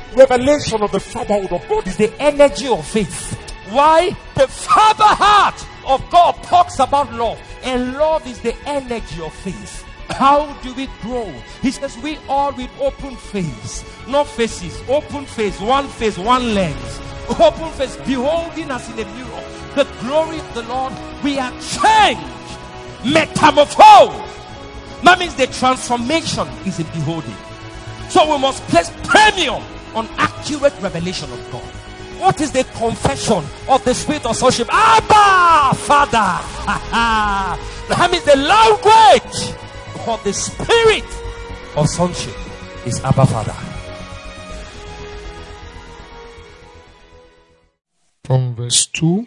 revelation of the fatherhood of God is the energy of faith. Why? The father heart of God talks about love, and love is the energy of faith. How do we grow? He says we all with open face, not faces, open face, one lens, open face, beholding us in a mirror the glory of the Lord. We are changed, metamorphosed. That means the transformation is in beholding. So we must place premium on accurate revelation of God. What is the confession of the spirit of sonship? Abba, Father. That means the language of the spirit of sonship is Abba, Father. From verse 2.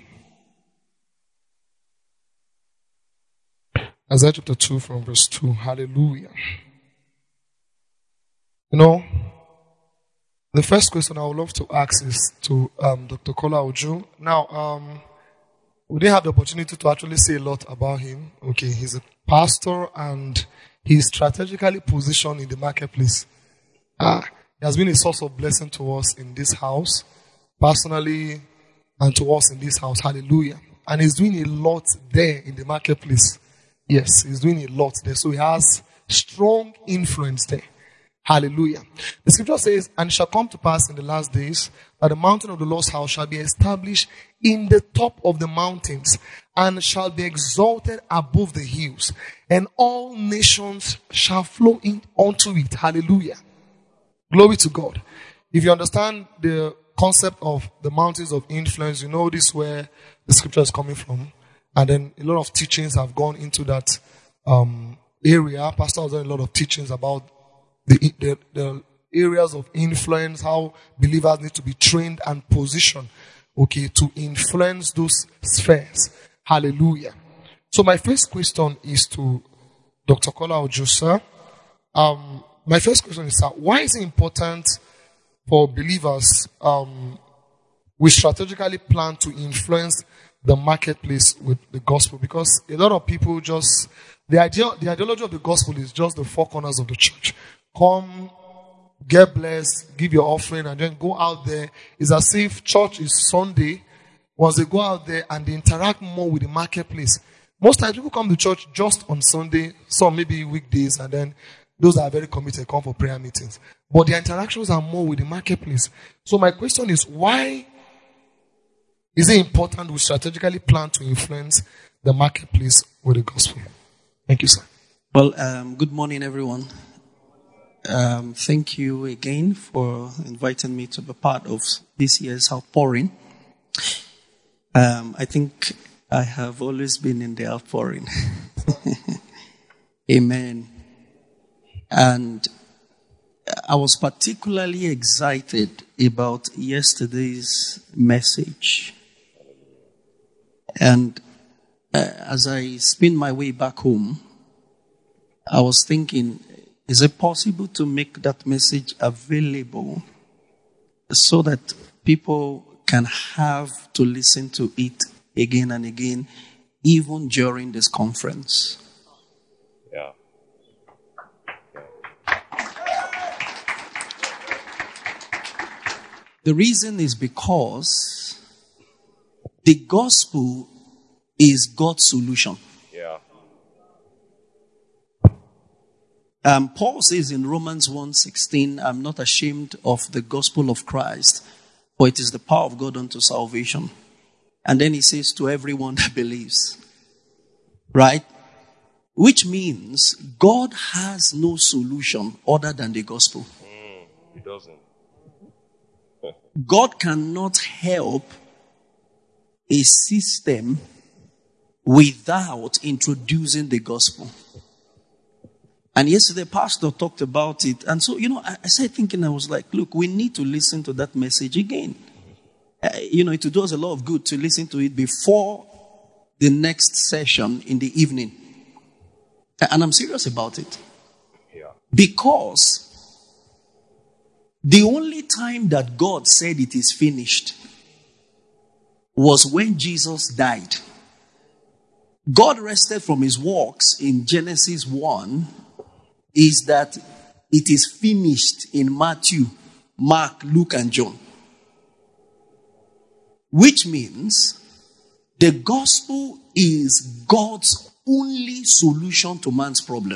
Isaiah chapter 2 from verse 2. Hallelujah. You know, the first question I would love to ask is to Dr. Kola Ojo. Now, we didn't have the opportunity to actually say a lot about him. Okay, he's a pastor and he's strategically positioned in the marketplace. He has been a source of blessing to us in this house, personally, and to us in this house. Hallelujah. And he's doing a lot there in the marketplace. Yes, he's doing a lot there. So he has strong influence there. Hallelujah. The scripture says, and it shall come to pass in the last days that the mountain of the Lord's house shall be established in the top of the mountains and shall be exalted above the hills, and all nations shall flow in unto it. Hallelujah. Glory to God. If you understand the concept of the mountains of influence, you know this is where the scripture is coming from. And then a lot of teachings have gone into that area. Pastor has done a lot of teachings about the areas of influence, how believers need to be trained and positioned, okay, to influence those spheres. Hallelujah. So my first question is to Dr. Kola Ojo, sir. My first question is, sir, why is it important for believers we strategically plan to influence the marketplace with the gospel? Because a lot of people just, the ideology of the gospel is just the four corners of the church. Come, get blessed, give your offering, and then go out there. It's as if church is Sunday. Once they go out there and they interact more with the marketplace. Most times people come to church just on Sunday, some maybe weekdays, and then those that are very committed come for prayer meetings. But their interactions are more with the marketplace. So my question is, why is it important we strategically plan to influence the marketplace with the gospel? Thank you, sir. Well, good morning, everyone. Thank you again for inviting me to be part of this year's outpouring. I think I have always been in the outpouring. Amen. And I was particularly excited about yesterday's message. And as I spin my way back home, I was thinking, is it possible to make that message available so that people can have to listen to it again and again, even during this conference? Yeah. The reason is because the gospel is God's solution. Yeah. Paul says in Romans 1:16, I'm not ashamed of the gospel of Christ, for it is the power of God unto salvation. And then he says to everyone that believes. Right? Which means God has no solution other than the gospel. He doesn't. God cannot help a system without introducing the gospel. And yesterday, Pastor talked about it. And so, I started thinking, I was like, look, we need to listen to that message again. It does a lot of good to listen to it before the next session in the evening. And I'm serious about it. Yeah. Because the only time that God said it is finished was when Jesus died. God rested from his works in Genesis 1 is that it is finished in Matthew, Mark, Luke, and John. Which means the gospel is God's only solution to man's problem.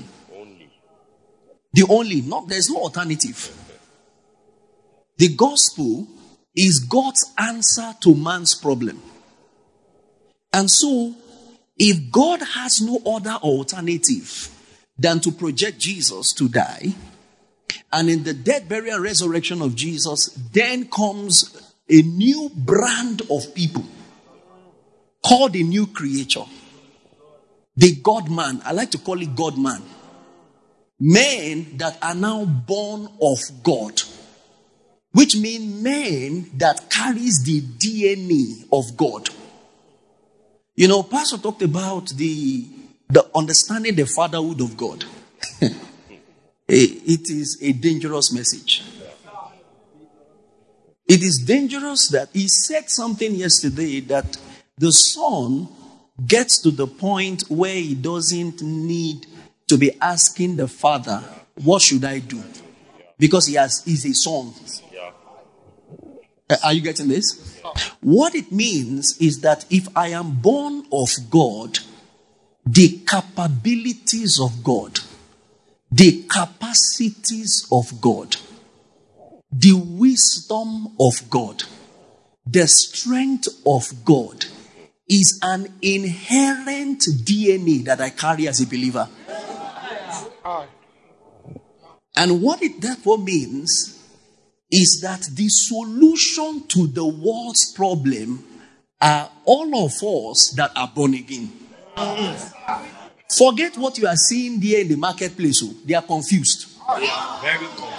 There's no alternative. The gospel is God's answer to man's problem. And so, if God has no other alternative than to project Jesus to die, and in the death, burial, and resurrection of Jesus, then comes a new brand of people called a new creature. The God-man. I like to call it God-man. Men that are now born of God. Which means men that carries the DNA of God. You know, Pastor talked about the understanding the fatherhood of God. It is a dangerous message. It is dangerous that he said something yesterday that the son gets to the point where he doesn't need to be asking the father, what should I do? Because he's a son. Are you getting this? What it means is that if I am born of God, the capabilities of God, the capacities of God, the wisdom of God, the strength of God is an inherent DNA that I carry as a believer. And what it therefore means is that the solution to the world's problem are all of us that are born again. Forget what you are seeing there in the marketplace. They are confused. Very confused.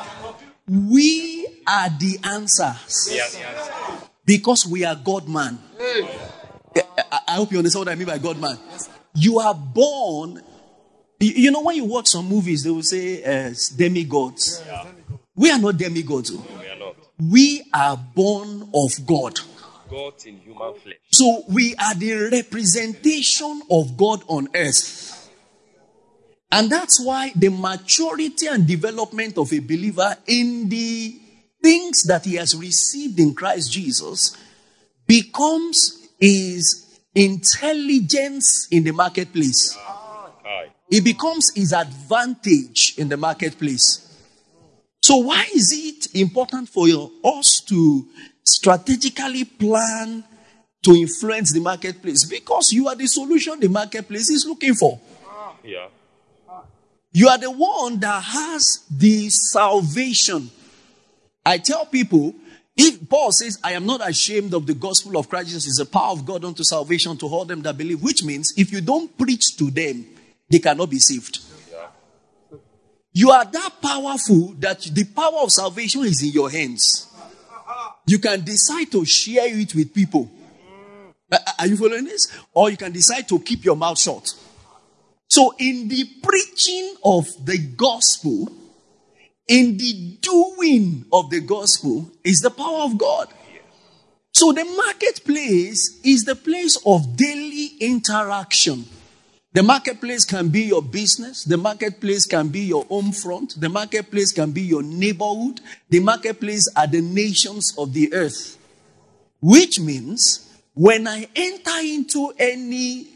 We are the answers. Because we are God-man. I hope you understand what I mean by God-man. You are born. You know, when you watch some movies, they will say demigods. We are not demigods. We are not. We are born of God. God in human flesh. So we are the representation of God on earth. And that's why the maturity and development of a believer in the things that he has received in Christ Jesus becomes his intelligence in the marketplace. It becomes his advantage in the marketplace. So why is it important for us to strategically plan to influence the marketplace? Because you are the solution the marketplace is looking for. Yeah. You are the one that has the salvation. I tell people, if Paul says, I am not ashamed of the gospel of Christ Jesus, is the power of God unto salvation to all them that believe, which means if you don't preach to them, they cannot be saved. Yeah. You are that powerful that the power of salvation is in your hands. You can decide to share it with people. Are you following this? Or you can decide to keep your mouth shut. So in the preaching of the gospel, in the doing of the gospel is the power of God. So the marketplace is the place of daily interaction. The marketplace can be your business. The marketplace can be your home front. The marketplace can be your neighborhood. The marketplace are the nations of the earth. Which means when I enter into any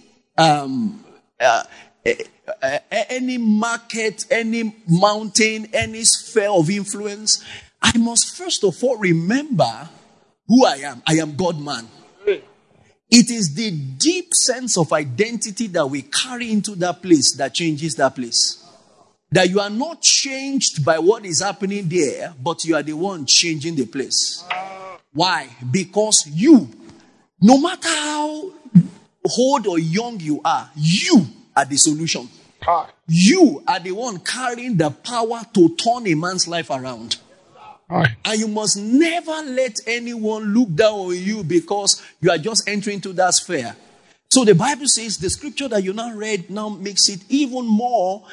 market, any mountain, any sphere of influence, I must first of all remember who I am. I am God-man. It is the deep sense of identity that we carry into that place that changes that place. That you are not changed by what is happening there, but you are the one changing the place. Why? Because you, no matter how old or young you are the solution. You are the one carrying the power to turn a man's life around. And you must never let anyone look down on you because you are just entering into that sphere. So the Bible says the scripture that you now read now makes it even more,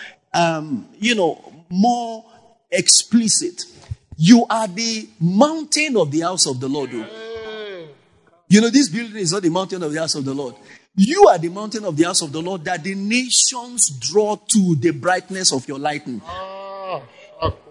more explicit. You are the mountain of the house of the Lord. You know, this building is not the mountain of the house of the Lord. You are the mountain of the house of the Lord that the nations draw to the brightness of your lightning.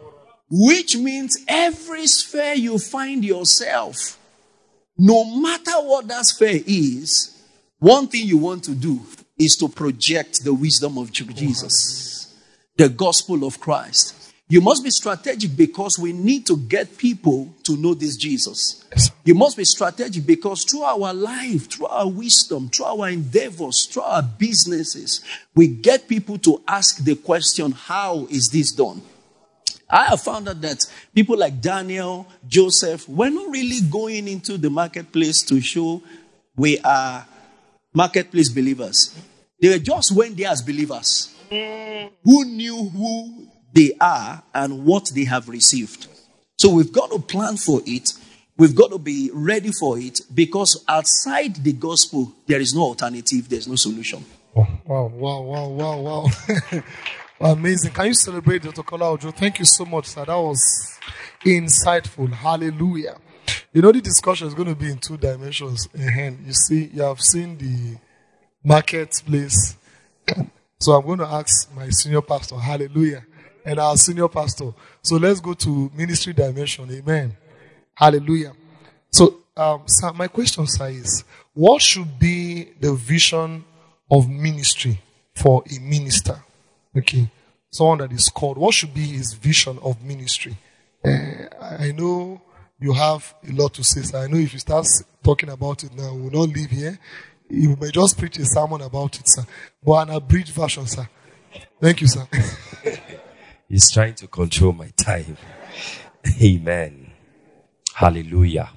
Which means every sphere you find yourself, no matter what that sphere is, one thing you want to do is to project the wisdom of Jesus, the gospel of Christ. You must be strategic because we need to get people to know this Jesus. You must be strategic because through our life, through our wisdom, through our endeavors, through our businesses, we get people to ask the question, how is this done? I have found out that people like Daniel, Joseph, were not really going into the marketplace to show we are marketplace believers. They just went there as believers who knew who they are and what they have received. So we've got to plan for it. We've got to be ready for it because outside the gospel, there is no alternative. There's no solution. Wow. Amazing. Can you celebrate Dr. Kola Ojo? Thank you so much, sir. That was insightful. Hallelujah. You know, the discussion is going to be in 2 dimensions. You see, you have seen the marketplace. So I'm going to ask my senior pastor, hallelujah, and our senior pastor. So let's go to ministry dimension. Amen. Hallelujah. So, sir, my question, sir, is what should be the vision of ministry for a minister? Okay. Someone that is called. What should be his vision of ministry? I know you have a lot to say, sir. I know if you start talking about it now, we will not leave here. You may just preach a sermon about it, sir. But an abridged version, sir. Thank you, sir. He's trying to control my time. Amen. Hallelujah.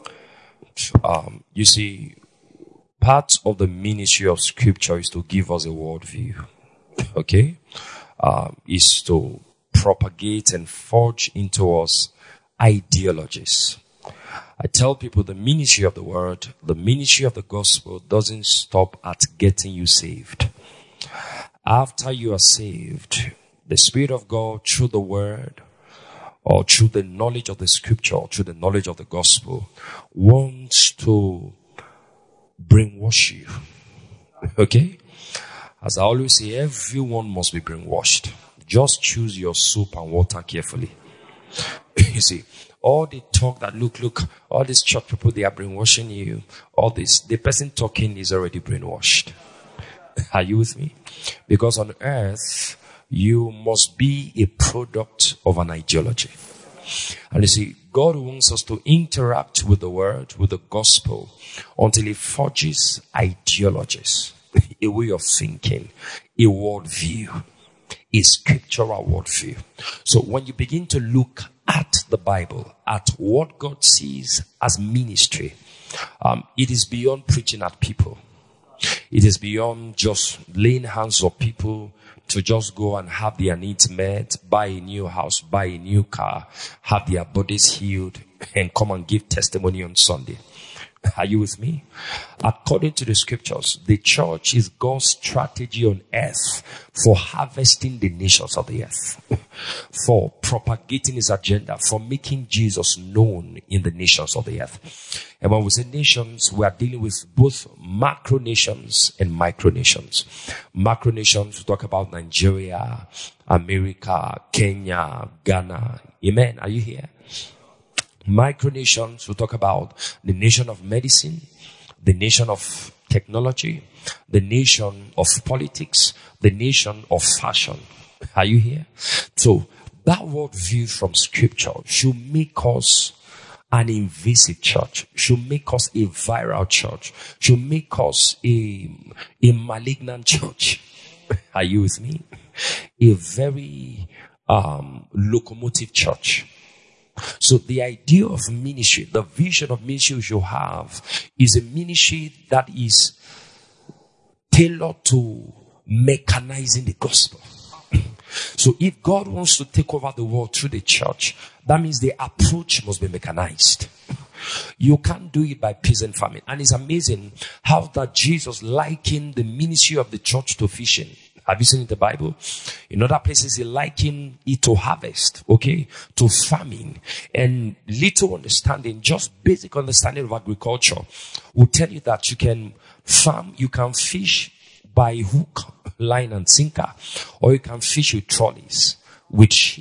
You see, part of the ministry of Scripture is to give us a worldview. Okay? Is to propagate and forge into us ideologies. I tell people the ministry of the word, the ministry of the gospel doesn't stop at getting you saved. After you are saved, the Spirit of God through the word or through the knowledge of the scripture or through the knowledge of the gospel wants to brainwash you. Okay? As I always say, everyone must be brainwashed. Just choose your soup and water carefully. You see, all the talk that look, all these church people, they are brainwashing you. All this, the person talking is already brainwashed. Are you with me? Because on earth, you must be a product of an ideology. And you see, God wants us to interact with the word, with the gospel, until He forges ideologies, a way of thinking, a worldview, a scriptural worldview. So when you begin to look at the Bible, at what God sees as ministry, it is beyond preaching at people. It is beyond just laying hands on people to just go and have their needs met, buy a new house, buy a new car, have their bodies healed, and come and give testimony on Sunday. Are you with me? According to the scriptures, the church is God's strategy on earth for harvesting the nations of the earth, for propagating His agenda, for making Jesus known in the nations of the earth. And when we say nations, we are dealing with both macro nations and micro nations. Macro nations, we talk about Nigeria, America, Kenya, Ghana. Amen. Are you here? Micronations, we talk about the nation of medicine, the nation of technology, the nation of politics, the nation of fashion. Are you here? So that worldview from scripture should make us an invasive church, should make us a viral church, should make us a malignant church. Are you with me? A very locomotive church. So the idea of ministry, the vision of ministry you have is a ministry that is tailored to mechanizing the gospel. So if God wants to take over the world through the church, that means the approach must be mechanized. You can't do it by peasant farming. And it's amazing how that Jesus likened the ministry of the church to fishing. Have you seen in the Bible? In other places, He likened it to harvest, okay, to farming. And little understanding, just basic understanding of agriculture will tell you that you can farm, you can fish by hook, line, and sinker, or you can fish with trolleys, with sheep,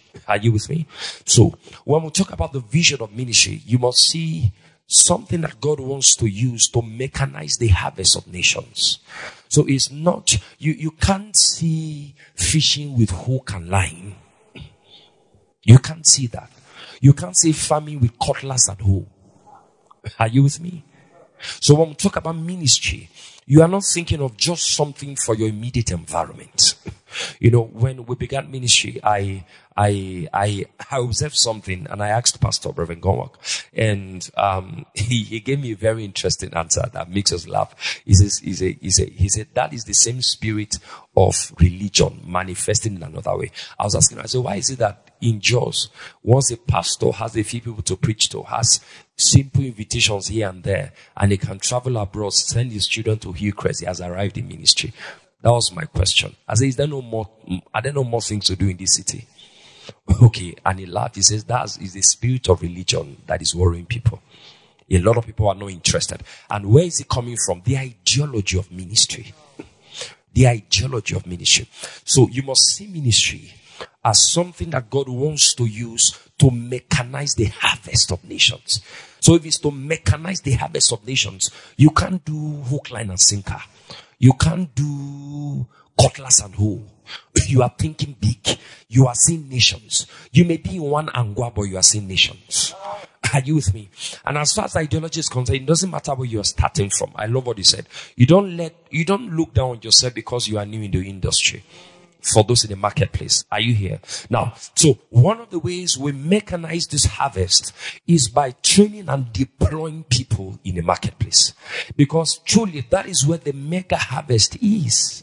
Are you with me? So when we talk about the vision of ministry, you must see something that God wants to use to mechanize the harvest of nations. So it's not, you can't see fishing with hook and line. You can't see that. You can't see farming with cutlass and hoe. Are you with me? So when we talk about ministry, you are not thinking of just something for your immediate environment. You know, when we began ministry, I observed something, and I asked Pastor Reverend Gonwak, and he gave me a very interesting answer that makes us laugh. He said that is the same spirit of religion manifesting in another way. I was asking him, I said, why is it that in Jos, once a pastor has a few people to preach to, has simple invitations here and there, and he can travel abroad, send his children to Hillcrest, he has arrived in ministry? That was my question. I said, are there no more things to do in this city? Okay. And he laughed. He says, that is the spirit of religion that is worrying people. A lot of people are not interested. And where is it coming from? The ideology of ministry. The ideology of ministry. So you must see ministry as something that God wants to use to mechanize the harvest of nations. So if it's to mechanize the harvest of nations, you can't do hook, line, and sinker. You can't do cutlass and hoe. You are thinking big. You are seeing nations. You may be in one angwa, but you are seeing nations. Are you with me? And as far as ideology is concerned, it doesn't matter where you are starting from. I love what you said. You don't look down on yourself because you are new in the industry. For those in the marketplace. Are you here? Now, so one of the ways we mechanize this harvest is by training and deploying people in the marketplace. Because truly, that is where the mega harvest is.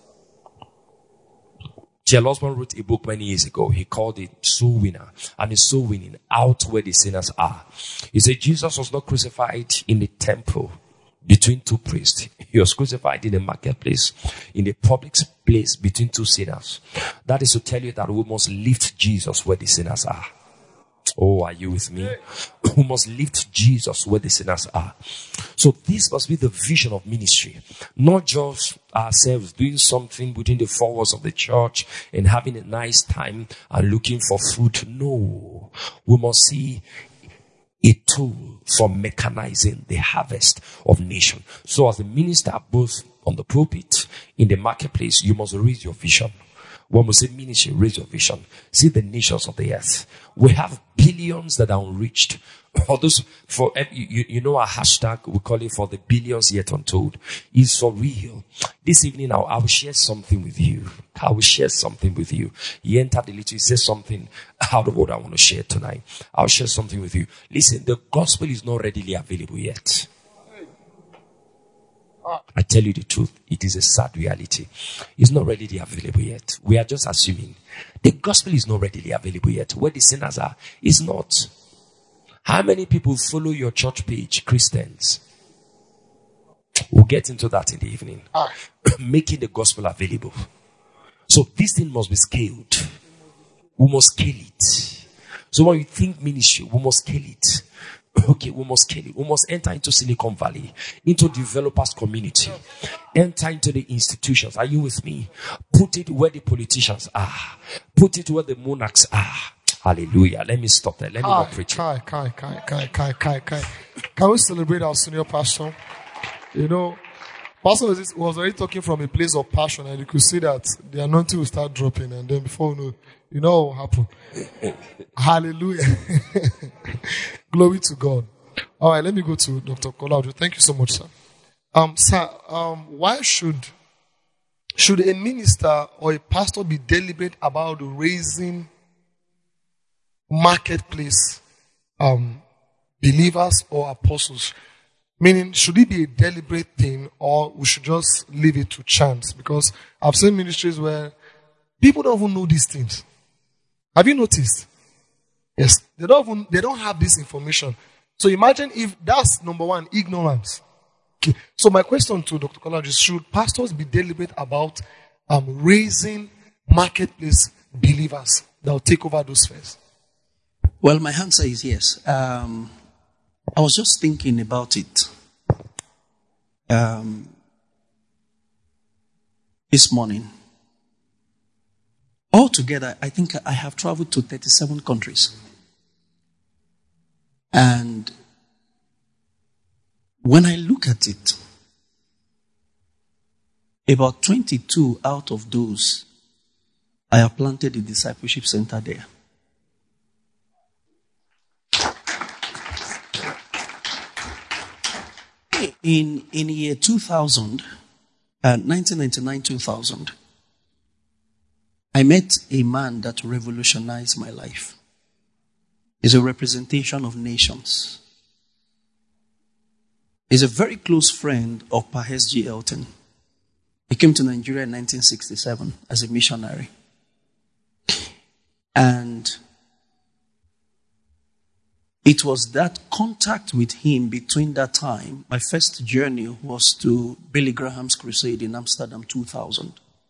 J.L. Osborne wrote a book many years ago. He called it Soul Winner. And it's soul winning out where the sinners are. He said Jesus was not crucified in the temple between two priests. He was crucified in the marketplace, in the public place between two sinners. That is to tell you that we must lift Jesus where the sinners are. Oh, are you with me? We must lift Jesus where the sinners are. So this must be the vision of ministry. Not just ourselves doing something within the four walls of the church and having a nice time and looking for food. No. We must see a tool for mechanizing the harvest of nation. So as a minister, both on the pulpit, in the marketplace, you must raise your vision. When we say ministry, raise your vision. See the nations of the earth. We have billions that are unreached. For those, you know our hashtag, we call it for the billions yet untold. It's for real. This evening I will share something with you. I will share something with you. You entered the little, you say something out of what I want to share tonight. I'll share something with you. Listen, the gospel is not readily available yet. I tell you the truth, it is a sad reality. It's not readily available yet. We are just assuming. The gospel is not readily available yet. Where the sinners are, is not. How many people follow your church page, Christians? We'll get into that in the evening. Making the gospel available. So this thing must be scaled. We must scale it. So when you think ministry, we must scale it. Okay, we must scale it. We must enter into Silicon Valley, into developers community, enter into the institutions. Are you with me? Put it where the politicians are. Put it where the monarchs are. Hallelujah. Let me stop there. Let me not preach. Can we celebrate our senior pastor? You know, pastor was already talking from a place of passion, and you could see that the anointing will start dropping, and then before you know what will happen. Hallelujah. Glory to God. All right, let me go to Dr. Kola Ojo. Thank you so much, sir. Sir, why should a minister or a pastor be deliberate about raising marketplace believers or apostles? Meaning, should it be a deliberate thing, or we should just leave it to chance? Because I've seen ministries where people don't even know these things. Have you noticed? Yes, they don't have this information. So imagine if that's number one, ignorance. Okay. So my question to Dr. Kola is: should pastors be deliberate about raising marketplace believers that will take over those spheres? Well, my answer is yes. I was just thinking about it this morning. Altogether, I think I have traveled to 37 countries. And when I look at it, about 22 out of those, I have planted a discipleship center there. In year 2000, 1999-2000, I met a man that revolutionized my life. He's a representation of nations. He's a very close friend of Pahes G. Elton. He came to Nigeria in 1967 as a missionary. And it was that contact with him between that time. My first journey was to Billy Graham's crusade in Amsterdam 2000.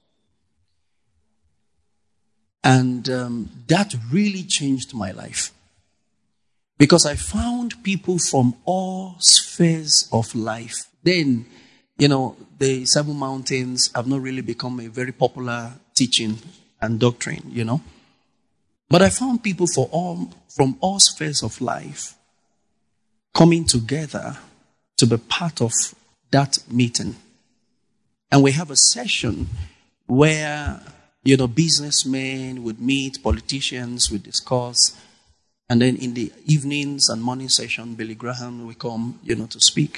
And that really changed my life. Because I found people from all spheres of life. Then, the Seven Mountains have not really become a very popular teaching and doctrine, But I found people from all spheres of life coming together to be part of that meeting. And we have a session where, businessmen would meet, politicians would discuss. And then in the evenings and morning session, Billy Graham will come, to speak.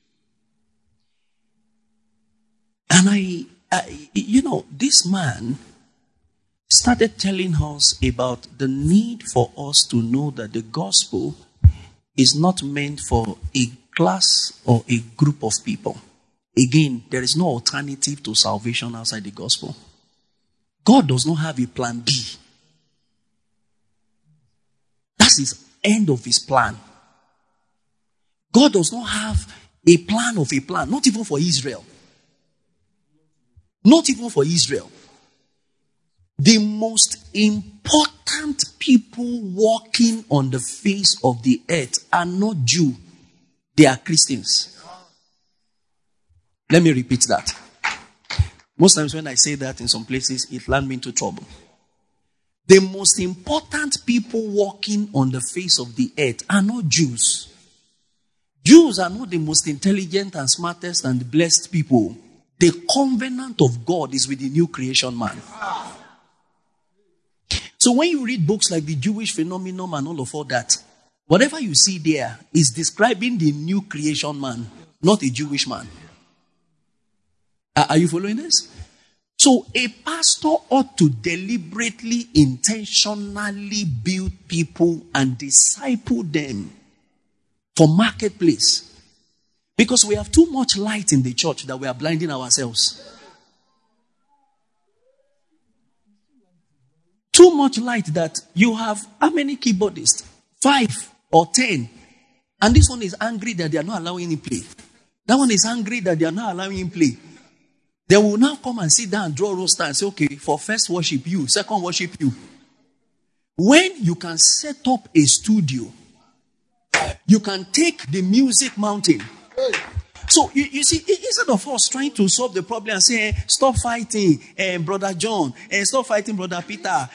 And this man started telling us about the need for us to know that the gospel is not meant for a class or a group of people. Again, there is no alternative to salvation outside the gospel. God does not have a plan B. That's his end of his plan. God does not have a plan of a plan, not even for Israel. Not even for Israel. The most important people walking on the face of the earth are not Jews. They are Christians. Let me repeat that. Most times when I say that in some places, it lands me into trouble. The most important people walking on the face of the earth are not Jews. Jews are not the most intelligent and smartest and blessed people. The covenant of God is with the new creation man. So when you read books like the Jewish Phenomenon and all of that, whatever you see there is describing the new creation man, not a Jewish man. Are you following this? So a pastor ought to deliberately, intentionally build people and disciple them for marketplace. Because we have too much light in the church that we are blinding ourselves. Too much light that you have how many keyboardists? 5 or 10. And this one is angry that they are not allowing him play. That one is angry that they are not allowing him play. They will now come and sit down and draw roster and say, okay, for first worship you, second worship you. When you can set up a studio, you can take the music mountain. So, you see, instead of us trying to solve the problem and say, stop fighting, Brother John, stop fighting, Brother Peter,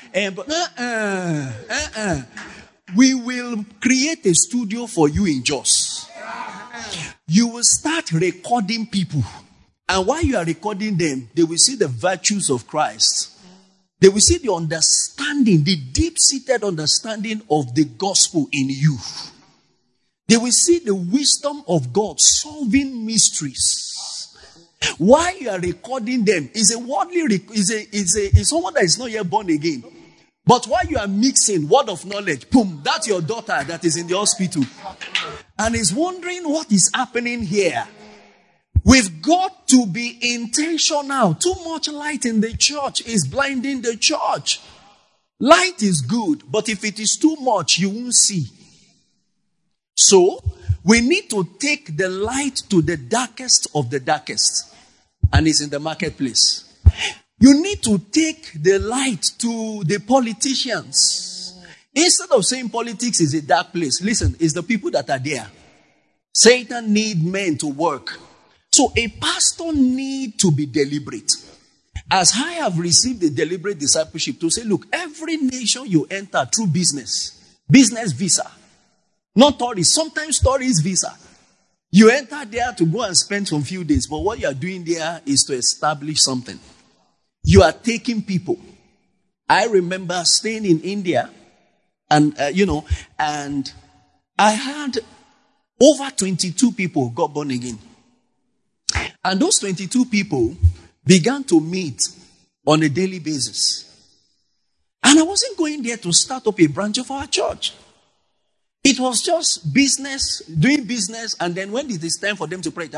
we will create a studio for you in Jos. You will start recording people. And while you are recording them, they will see the virtues of Christ. They will see the understanding, the deep-seated understanding of the gospel in you. They will see the wisdom of God solving mysteries. While you are recording them, is a worldly, is someone that is not yet born again. But while you are mixing word of knowledge, boom, that's your daughter that is in the hospital. And is wondering what is happening here. We've got to be intentional. Too much light in the church is blinding the church. Light is good, but if it is too much, you won't see. So, we need to take the light to the darkest of the darkest. And it's in the marketplace. You need to take the light to the politicians. Instead of saying politics is a dark place, listen, it's the people that are there. Satan needs men to work. So a pastor needs to be deliberate. as I have received the deliberate discipleship to say, look, every nation you enter through business visa, not tourist, sometimes tourist visa. You enter there to go and spend some few days, but what you are doing there is to establish something. You are taking people. I remember staying in India, and and I had over 22 people got born again. And those 22 people began to meet on a daily basis. And I wasn't going there to start up a branch of our church. It was just business, doing business, and then when it is time for them to pray,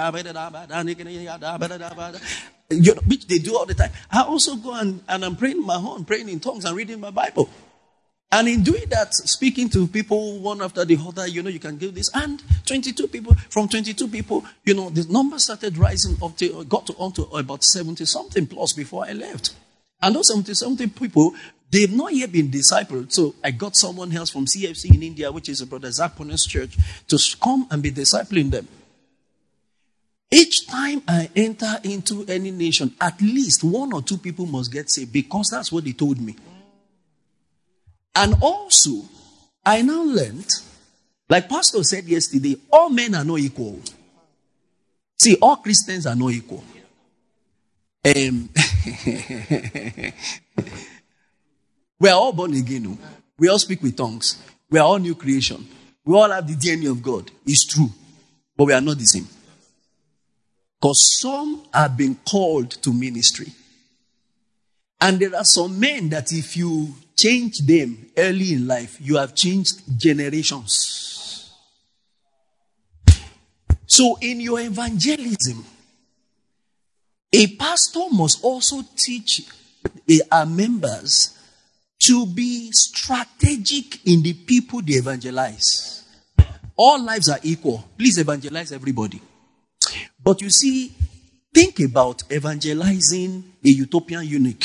which they do all the time, I also go and I'm praying in my home, praying in tongues and reading my Bible. And in doing that, speaking to people one after the other, you can give this. And 22 people, from 22 people, the number started rising up to, got to onto about 70 something plus before I left. And those 70 something people, they've not yet been discipled. So I got someone else from CFC in India, which is a brother Zach Poner's church, to come and be discipling them. Each time I enter into any nation, at least one or two people must get saved, because that's what they told me. And also, I now learned, like Pastor said yesterday, all men are not equal. See, all Christians are not equal. We are all born again. We all speak with tongues. We are all new creation. We all have the DNA of God. It's true. But we are not the same. Because some have been called to ministry. And there are some men that if you change them early in life, you have changed generations. So in your evangelism, a pastor must also teach our members to be strategic in the people they evangelize. All lives are equal. Please evangelize everybody. But you see, think about evangelizing a Ethiopian eunuch.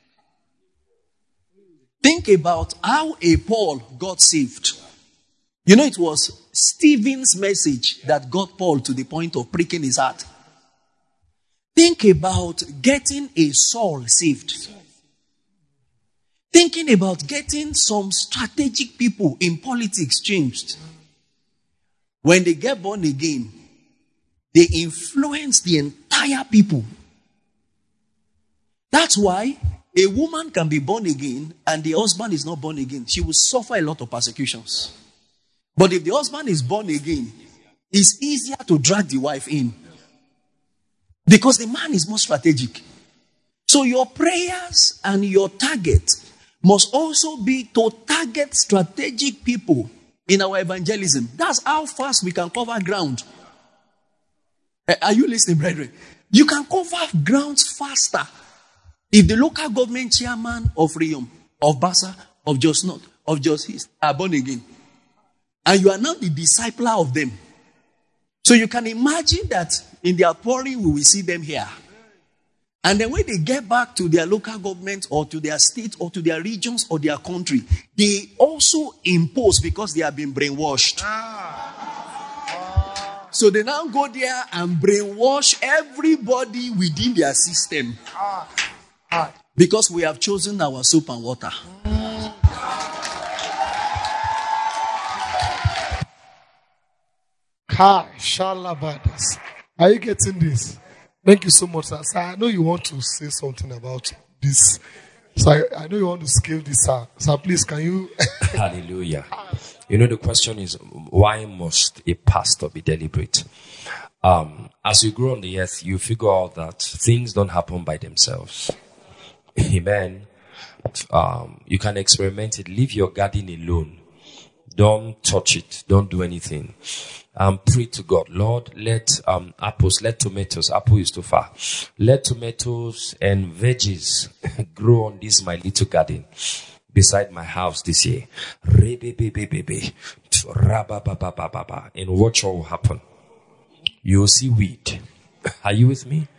Think about how a Paul got saved. It was Stephen's message that got Paul to the point of pricking his heart. Think about getting a Saul saved. Thinking about getting some strategic people in politics changed. When they get born again, they influence the entire people. That's why a woman can be born again and the husband is not born again. She will suffer a lot of persecutions. But if the husband is born again, it's easier to drag the wife in. Because the man is more strategic. So your prayers and your target must also be to target strategic people in our evangelism. That's how fast we can cover ground. Are you listening, brethren? You can cover grounds faster if the local government chairman of Riom, of Bassa, of Jos North, of Jos East are born again. And you are now the discipler of them. So you can imagine that in their pouring, we will see them here. And then when they get back to their local government or to their state or to their regions or their country, they also impose because they have been brainwashed. So they now go there and brainwash everybody within their system. Because we have chosen our soap and water. Are you getting this? Thank you so much, sir. Sir, I know you want to say something about this. So I know you want to scale this, sir. Sir, please, can you? Hallelujah. The question is, why must a pastor be deliberate? As you grow on the earth, you figure out that things don't happen by themselves. Amen. You can experiment it. Leave your garden alone. Don't touch it. Don't do anything. Pray to God. Lord, let apples, let tomatoes. Apple is too far. Let tomatoes and veggies grow on this my little garden beside my house this year. And watch what will happen. You will see weed. Are you with me?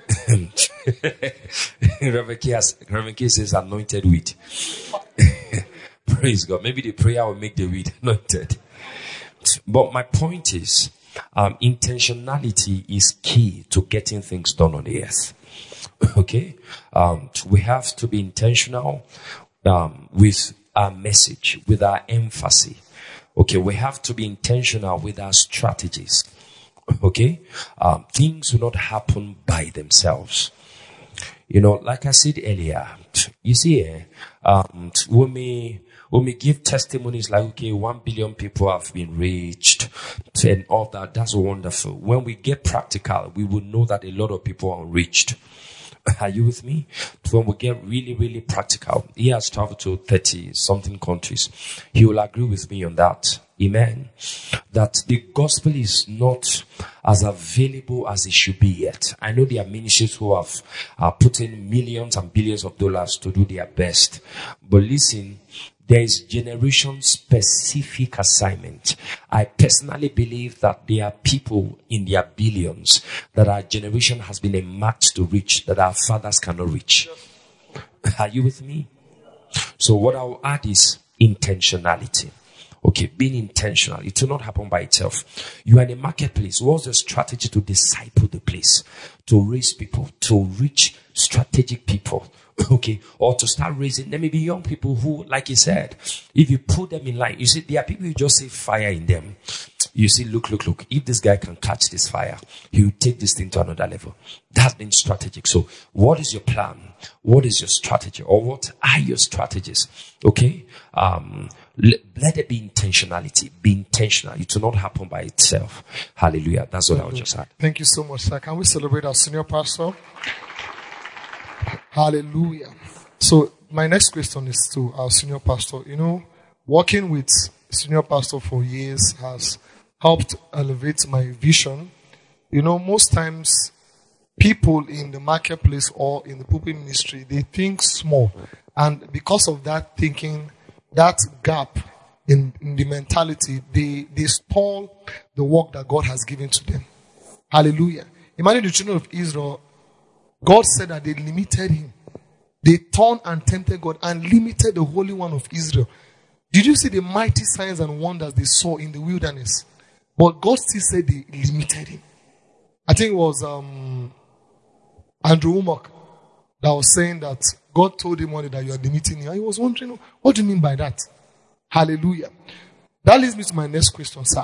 Reverend K says anointed weed. Praise God. Maybe the prayer will make the weed anointed. But my point is, intentionality is key to getting things done on the earth. Okay? We have to be intentional with our message, with our emphasis. Okay, we have to be intentional with our strategies. Okay? Things will not happen by themselves. You know, like I said earlier, you see, when we give testimonies like, okay, 1 billion people have been reached and all that, that's wonderful. When we get practical, we will know that a lot of people are unreached. Are you with me? When we get really, really practical, he has traveled to 30 something countries. He will agree with me on that. Amen. That the gospel is not as available as it should be yet. I know there are ministries who have put in millions and billions of dollars to do their best. But listen, there is generation-specific assignment. I personally believe that there are people in their billions that our generation has been earmarked to reach that our fathers cannot reach. Are you with me? So what I'll add is intentionality. Okay, being intentional. It will not happen by itself. You are in a marketplace. What's the strategy to disciple the place? To raise people, to reach strategic people. Okay, or to start raising, there may be young people who, like he said, if you put them in line, you see, there are people who just say fire in them. You see, look. If this guy can catch this fire, he will take this thing to another level. That's been strategic. So, what is your plan? What is your strategy? Or what are your strategies? Okay, let there be intentionality. Be intentional. It will not happen by itself. Hallelujah. That's what I would just add. Thank you so much, sir. Can we celebrate our senior pastor? Hallelujah. So my next question is to our senior pastor. You know, working with senior pastor for years has helped elevate my vision. You know, most times people in the marketplace or in the pulpit ministry, they think small. And because of that thinking, that gap in the mentality, they stall the work that God has given to them. Hallelujah. Imagine the children of Israel. God said that they limited him. They turned and tempted God and limited the Holy One of Israel. Did you see the mighty signs and wonders they saw in the wilderness? But God still said they limited him. I think it was Andrew Womack that was saying that God told him one day that you are limiting him. And he was wondering, what do you mean by that? Hallelujah. That leads me to my next question, sir.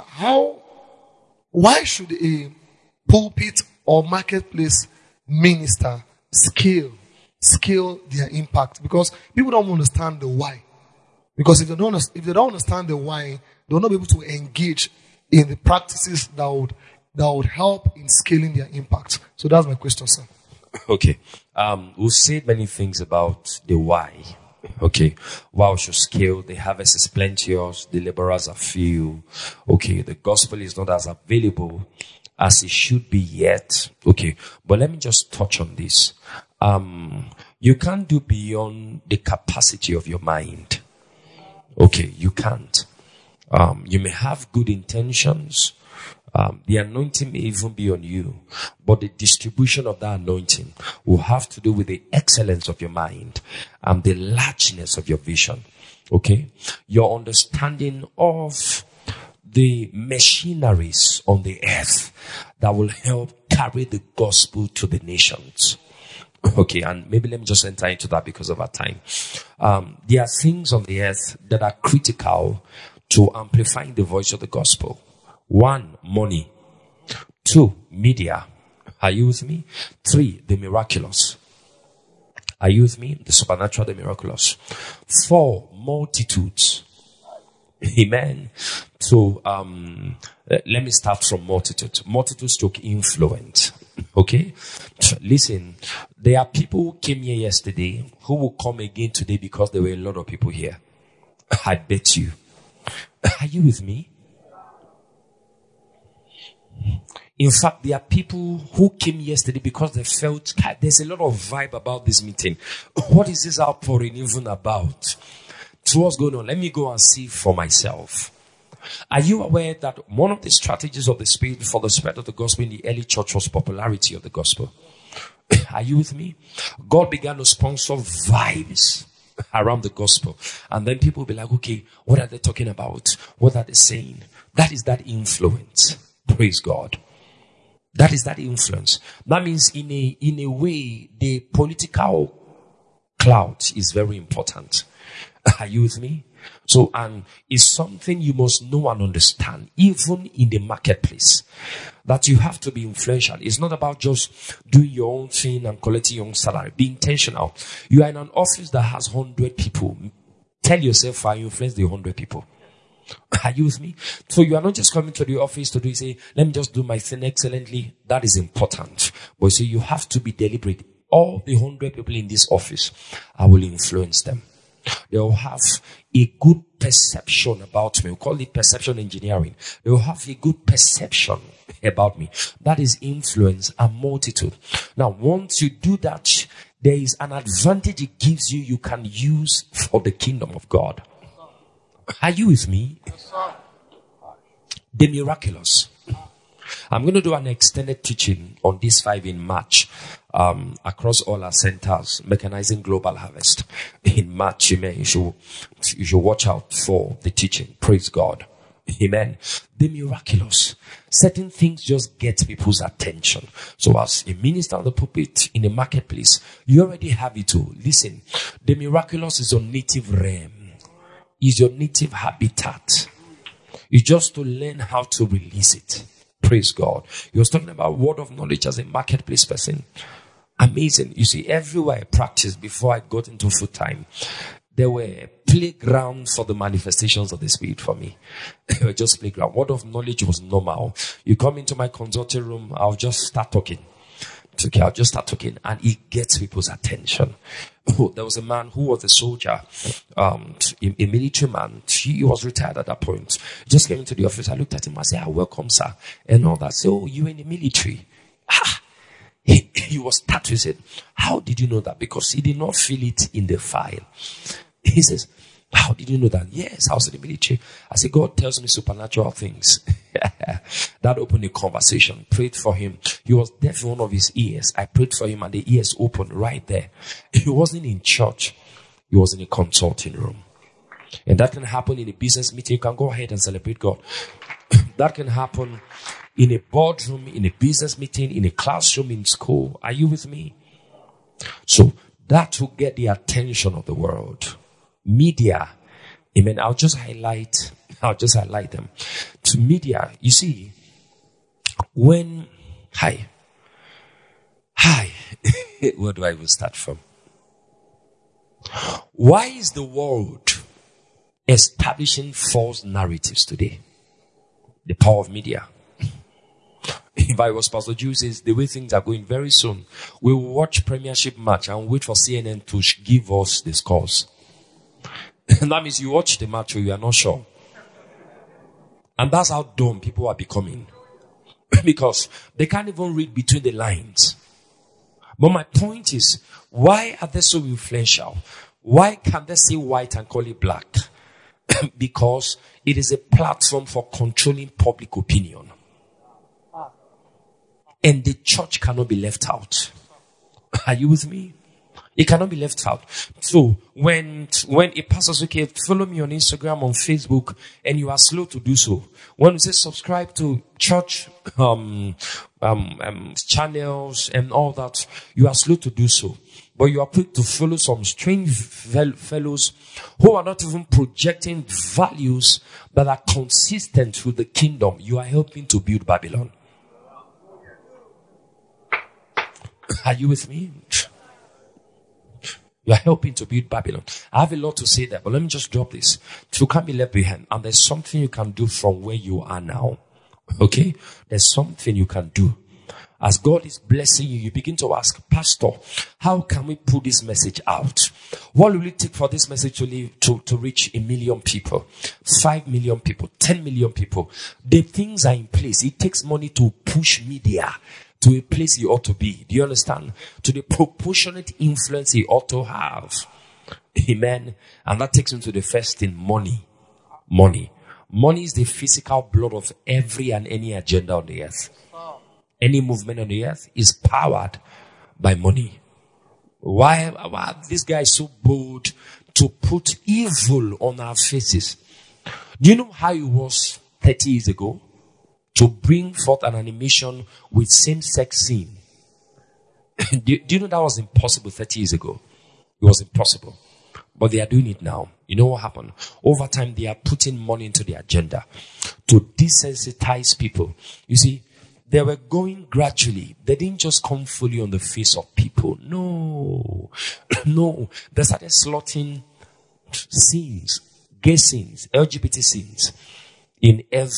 Why should a pulpit or marketplace minister scale their impact? Because people don't understand the why. Because if they don't understand the why, they'll not be able to engage in the practices that would help in scaling their impact. So that's my question, sir. Okay. We've said many things about the why. Okay. Why we should scale. The harvest is plenteous. The laborers are few. Okay. The gospel is not as available as it should be yet. Okay. But let me just touch on this. You can't do beyond the capacity of your mind. Okay. You can't. You may have good intentions. The anointing may even be on you, but the distribution of that anointing will have to do with the excellence of your mind and the largeness of your vision. Okay? Your understanding of the machineries on the earth that will help carry the gospel to the nations. Okay, and maybe let me just enter into that because of our time. There are things on the earth that are critical to amplifying the voice of the gospel. 1, money. 2, media. Are you with me? 3, the miraculous. Are you with me? The supernatural, the miraculous. 4, multitudes. Amen. So, let me start from multitude. Multitudes took influence. Okay? Listen, there are people who came here yesterday who will come again today because there were a lot of people here. I bet you. Are you with me? In fact, there are people who came yesterday because they felt there's a lot of vibe about this meeting. What is this outpouring even about? So what's going on? Let me go and see for myself. Are you aware that one of the strategies of the Spirit for the spread of the gospel in the early church was popularity of the gospel? Are you with me? God began to sponsor vibes around the gospel. And then people will be like, okay, what are they talking about? What are they saying? That is that influence. Praise God. That is that influence. That means in a way, the political clout is very important. Are you with me? So, and it's something you must know and understand, even in the marketplace, that you have to be influential. It's not about just doing your own thing and collecting your own salary. Be intentional. You are in an office that has 100 people. Tell yourself, I influence the 100 people. Are you with me? So you are not just coming to the office to say, let me just do my thing excellently. That is important. But see, you have to be deliberate. All the 100 people in this office, I will influence them. They will have a good perception about me. We call it perception engineering. They will have a good perception about me. That is influence and multitude. Now, once you do that, there is an advantage it gives you can use for the kingdom of God. Are you with me? Yes, sir. The miraculous. I'm going to do an extended teaching on this 5 in March across all our centers, Mechanizing Global Harvest. In March, amen. You should watch out for the teaching. Praise God. Amen. The miraculous. Certain things just get people's attention. So as a minister on the pulpit in the marketplace, you already have it too. Listen, the miraculous is your native realm. Is your native habitat. You just to learn how to release it. Praise God. You was talking about word of knowledge as a marketplace person. Amazing. You see, everywhere I practiced before I got into full time, there were playgrounds for the manifestations of the Spirit for me. They were just playground. Word of knowledge was normal. You come into my consulting room, I'll just start talking. It's okay, I'll just start talking, and it gets people's attention. Oh, there was a man who was a soldier, a military man. He was retired at that point. He just came into the office. I looked at him. I said, welcome, sir. And all that. So, you were in the military. He was startled. He said, how did you know that? Because he did not feel it in the file. He says, how did you know that? Yes, I was in the military. I said, God tells me supernatural things. That opened a conversation. Prayed for him. He was deaf in one of his ears. I prayed for him and the ears opened right there. He wasn't in church. He was in a consulting room. And that can happen in a business meeting. You can go ahead and celebrate God. That can happen in a boardroom, in a business meeting, in a classroom, in school. Are you with me? So that will get the attention of the world. Media. Amen. I'll just highlight them. To media, you see, when, hi, where do I even start from? Why is the world establishing false narratives today? The power of media. If I was Pastor Jew says, the way things are going very soon, we will watch Premiership match and wait for CNN to give us the scores. And that means you watch the match or you are not sure. And that's how dumb people are becoming. Because they can't even read between the lines. But my point is, why are they so influential? Why can't they say white and call it black? Because it is a platform for controlling public opinion. And the church cannot be left out. Are you with me? It cannot be left out. So when a pastor says, okay, follow me on Instagram, on Facebook, and you are slow to do so. When you say subscribe to church channels and all that, you are slow to do so. But you are quick to follow some strange fellows who are not even projecting values that are consistent with the kingdom. You are helping to build Babylon. Are you with me? You are helping to build Babylon. I have a lot to say there, but let me just drop this. You can't be left behind. And there's something you can do from where you are now. Okay? There's something you can do. As God is blessing you, you begin to ask, Pastor, how can we put this message out? What will it take for this message to reach 1 million people, 5 million people, 10 million people? The things are in place. It takes money to push media to a place you ought to be. Do you understand? To the proportionate influence you ought to have. Amen. And that takes me to the first thing, money. Money. Money is the physical blood of every and any agenda on the earth. Any movement on the earth is powered by money. Why this guy is so bold to put evil on our faces? Do you know how it was 30 years ago? to bring forth an animation with same-sex scene. do you know that was impossible 30 years ago? It was impossible. But they are doing it now. You know what happened? Over time, they are putting money into the agenda to desensitize people. You see, they were going gradually. They didn't just come fully on the face of people. No. No. They started slotting scenes, gay scenes, LGBT scenes in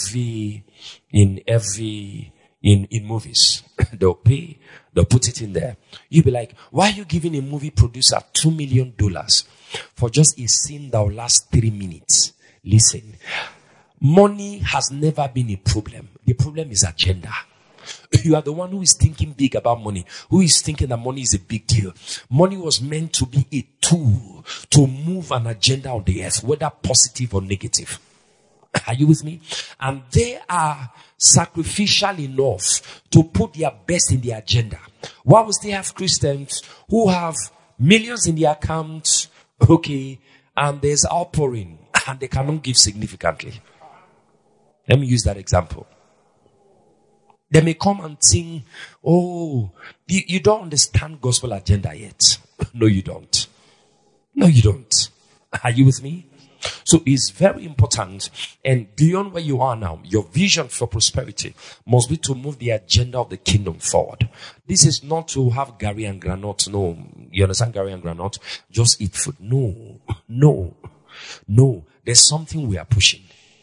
movies. They'll pay, they'll put it in there. You'll be like, why are you giving a movie producer $2 million for just a scene that will last 3 minutes? Listen, money has never been a problem. The problem is agenda. You are the one who is thinking big about money, who is thinking that money is a big deal. Money was meant to be a tool to move an agenda on the earth, whether positive or negative. Are you with me? And they are sacrificial enough to put their best in the agenda. Why would they have Christians who have millions in their accounts, okay, and there's outpouring, and they cannot give significantly? Let me use that example. They may come and sing, oh, you don't understand gospel agenda yet. No, you don't. No, you don't. Are you with me? So it's very important, and beyond where you are now, your vision for prosperity must be to move the agenda of the kingdom forward. This is not to have Gary and Granot. No, you understand Gary and Granot? Just eat food. No. There's something we are pushing.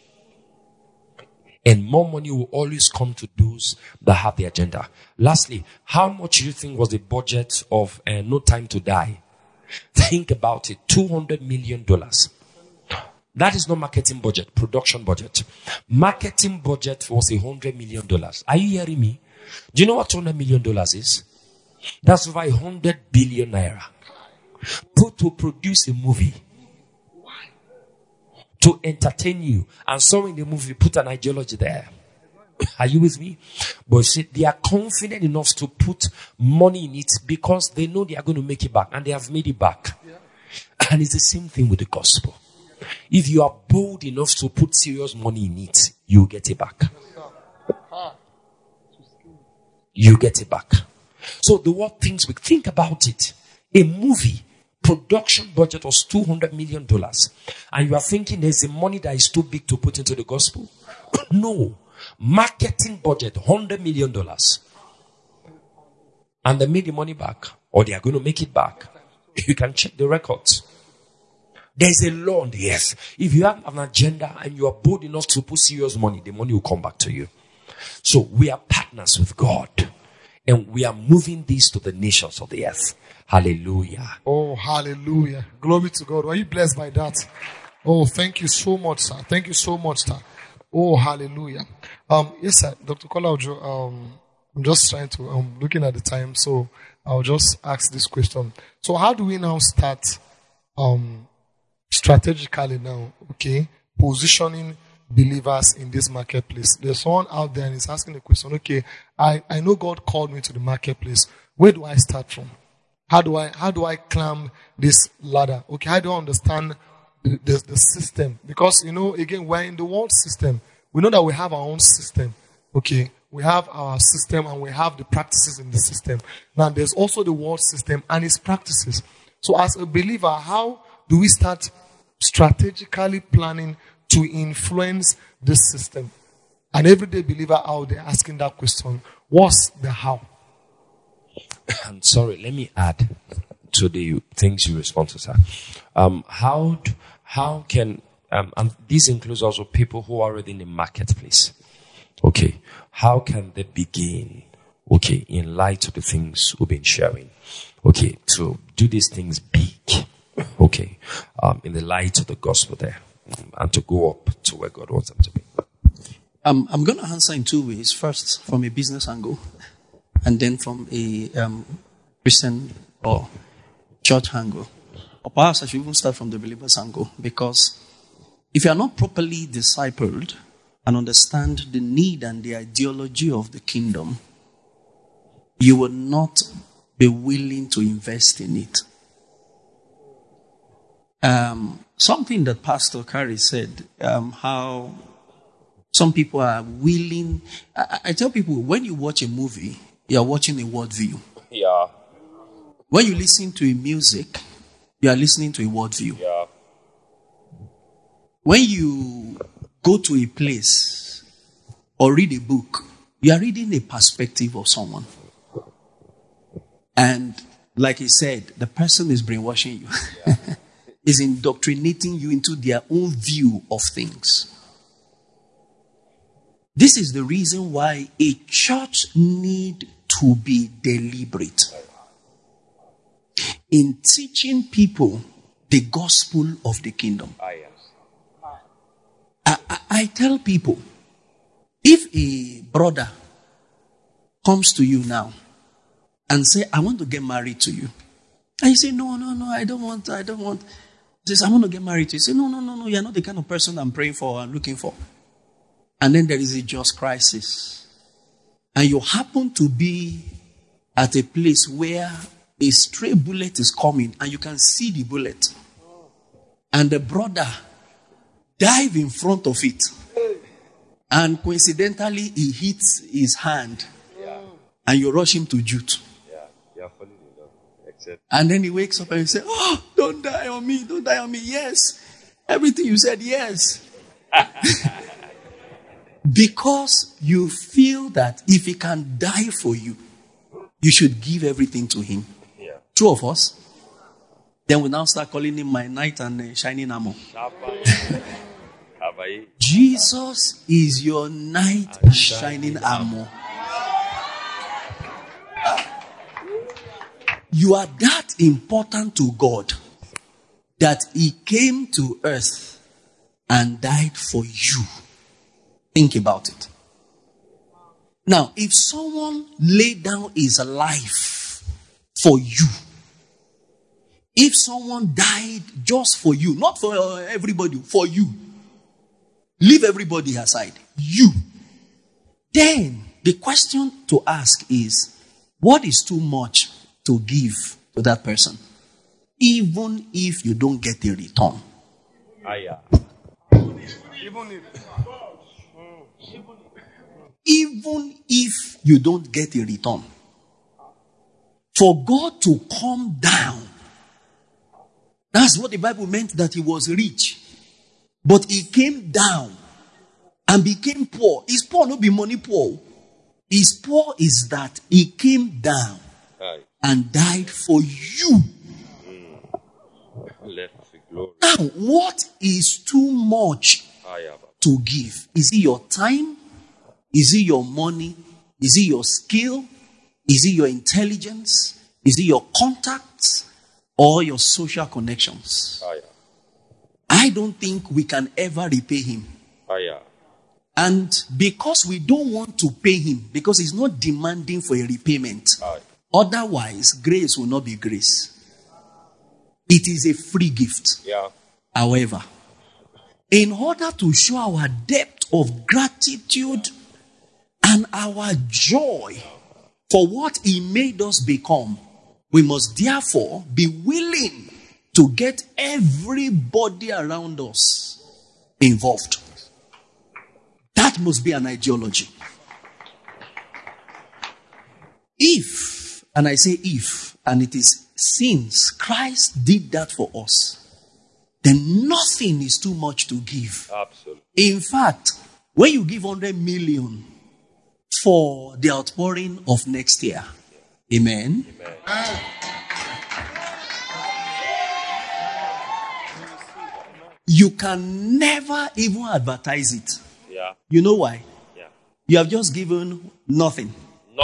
And more money will always come to those that have the agenda. Lastly, how much do you think was the budget of No Time to Die? Think about it. $200 million. That is not marketing budget, production budget. Marketing budget was $100 million. Are you hearing me? Do you know what $200 million is? That's over 100 billion naira. Put to produce a movie. To entertain you. And so in the movie, put an ideology there. Are you with me? But see, they are confident enough to put money in it because they know they are going to make it back. And they have made it back. Yeah. And it's the same thing with the gospel. If you are bold enough to put serious money in it, you get it back. You get it back. So the word things, we think about it. A movie production budget was $200 million. And you are thinking there's a money that is too big to put into the gospel? No. Marketing budget, $100 million. And they made the money back. Or they are going to make it back. You can check the records. There's a law on the earth. If you have an agenda and you are bold enough to put serious money, the money will come back to you. So we are partners with God. And we are moving this to the nations of the earth. Hallelujah. Oh, hallelujah. Glory to God. Were you blessed by that? Oh, thank you so much, sir. Thank you so much, sir. Oh, hallelujah. Yes, sir. Dr. Kolaujo, I'm just trying to, I'm looking at the time, so I'll just ask this question. So how do we now start strategically now, okay, positioning believers in this marketplace? There's someone out there and is asking the question, okay, I know God called me to the marketplace. Where do I start from? How do I climb this ladder? Okay, how do I understand the system? Because, you know, again, we're in the world system. We know that we have our own system. Okay, we have our system and we have the practices in the system. Now, there's also the world system and its practices. So as a believer, how do we start strategically planning to influence this system? An everyday believer out there asking that question, what's the how? I'm sorry, let me add to the things you respond to, sir. How can, and this includes also people who are already in the marketplace. Okay, how can they begin, okay, in light of the things we've been sharing, okay, to do these things big, okay, in the light of the gospel there, and to go up to where God wants them to be? I'm going to answer in two ways. First, from a business angle, and then from a Christian or church angle. Or perhaps I should even start from the believer's angle, because if you are not properly discipled and understand the need and the ideology of the kingdom, you will not be willing to invest in it. Something that Pastor Kari said, how Some people are willing. I tell people, when you watch a movie, you are watching a worldview. Yeah. When you listen to a music, you are listening to a worldview. Yeah. When you go to a place or read a book, you are reading a perspective of someone. And like he said, the person is brainwashing you. Yeah. Is indoctrinating you into their own view of things. This is the reason why a church need to be deliberate in teaching people the gospel of the kingdom. I tell people, if a brother comes to you now and say, I want to get married to you. And you say, no, I don't want. He says, I want to get married to you. You say, no, you're not the kind of person I'm praying for and looking for. And then there is a just crisis. And you happen to be at a place where a stray bullet is coming and you can see the bullet. And the brother dive in front of it. And coincidentally, he hits his hand. Yeah. And you rush him to jute. Yeah. And then he wakes up and he says, oh, don't die on me. Yes. Everything you said, yes. Because you feel that if he can die for you, you should give everything to him. Yeah. True of us. Then we now start calling him my knight and shining armor. Jesus is your knight shining armor. You are that important to God that he came to earth and died for you. Think about it. Now, if someone laid down his life for you, if someone died just for you, not for everybody, for you, leave everybody aside, you, then the question to ask is, what is too much to give to that person, even if you don't get a return? Even if you don't get a return, for God to come down, that's what the Bible meant, that he was rich, but he came down and became poor. His poor not be money poor. His poor is that he came down and died for you. Now, what is too much to give? Is it your time? Is it your money? Is it your skill? Is it your intelligence? Is it your contacts? Or your social connections? I don't think we can ever repay him. And because we don't want to pay him, because he's not demanding for a repayment, otherwise grace will not be grace. It is a free gift. However, in order to show our depth of gratitude and our joy for what he made us become, we must therefore be willing to get everybody around us involved. That must be an ideology. If, and I say if, and it is since Christ did that for us, then nothing is too much to give. Absolutely. In fact, when you give 100 million for the outpouring of next year, amen. You can never even advertise it. You know why? You have just given nothing.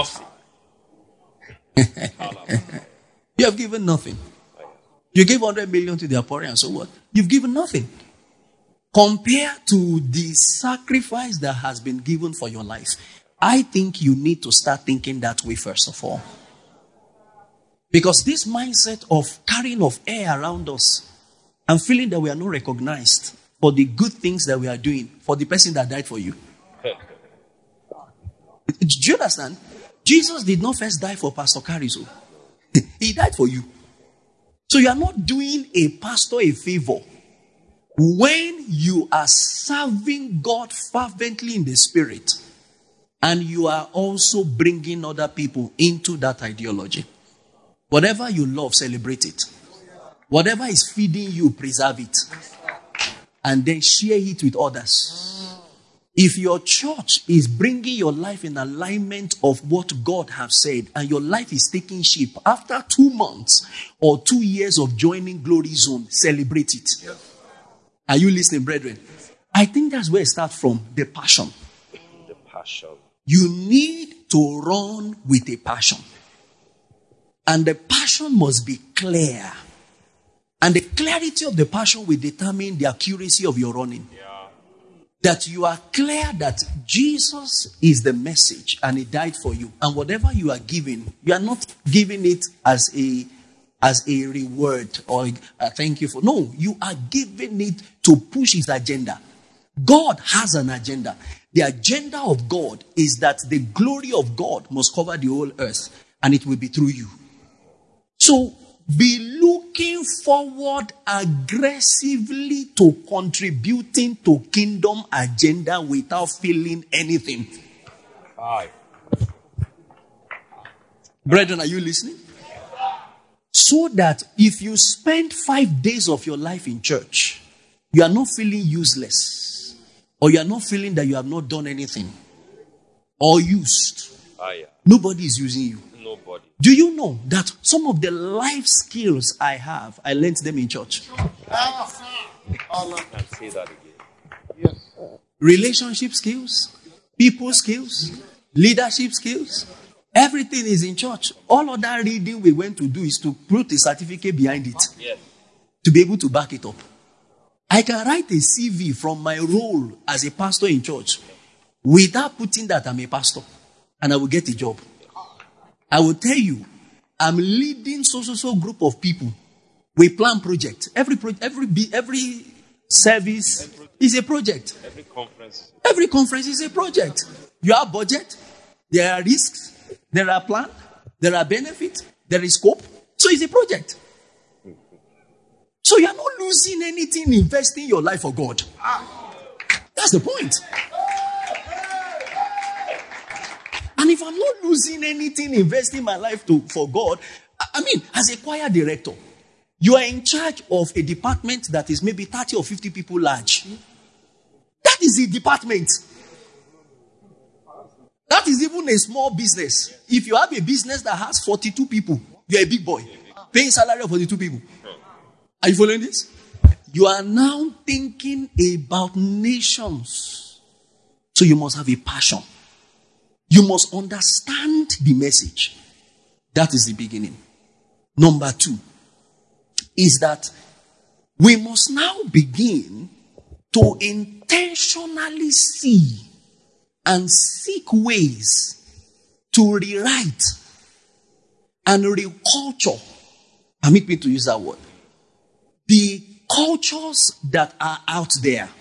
You have given nothing. You gave 100 million to the outpouring, and so what? You've given nothing. Compared to the sacrifice that has been given for your life, I think you need to start thinking that way first of all. Because this mindset of carrying of air around us and feeling that we are not recognized for the good things that we are doing for the person that died for you. Do you understand? Jesus did not first die for Pastor Carizo. He died for you. So you are not doing a pastor a favor When you are serving God fervently in the spirit, and you are also bringing other people into that ideology, whatever you love, celebrate it. Whatever is feeding you, preserve it. And then share it with others. If your church is bringing your life in alignment of what God has said, and your life is taking shape, after 2 months or 2 years of joining Glory Zone, celebrate it. Are you listening, brethren? I think that's where it starts from, the passion. The passion. You need to run with a passion. And the passion must be clear. And the clarity of the passion will determine the accuracy of your running. Yeah. That you are clear that Jesus is the message and he died for you. And whatever you are giving, you are not giving it as a reward or a thank you for. No, you are giving it to push his agenda. God has an agenda. The agenda of God is that the glory of God must cover the whole earth, and it will be through you. So, be looking forward aggressively to contributing to kingdom agenda without feeling anything. Aye. Brethren, are you listening? So that if you spend 5 days of your life in church, you are not feeling useless, or you are not feeling that you have not done anything, or used. Aye. Nobody is using you. Nobody. Do you know that some of the life skills I have, I learned them in church? I'll say that again. Relationship skills, people skills, leadership skills. Everything is in church. All of that reading we went to do is to put a certificate behind it. Yes. To be able to back it up. I can write a CV from my role as a pastor in church without putting that I'm a pastor, and I will get a job. I will tell you, I'm leading so group of people. We plan project. Every service is a project. Every conference is a project. You have budget. There are risks. There are plans. There are benefits. There is scope. So it's a project. So you are not losing anything investing your life for God. That's the point. And if I'm not losing anything investing my life for God, I mean, as a choir director, you are in charge of a department that is maybe 30 or 50 people large. That is a department. That is even a small business. If you have a business that has 42 people, you're a big boy. Paying salary of 42 people. Are you following this? You are now thinking about nations. So you must have a passion. You must understand the message. That is the beginning. Number 2 is that we must now begin to intentionally see and seek ways to rewrite and reculture. Permit me to use that word. The cultures that are out there.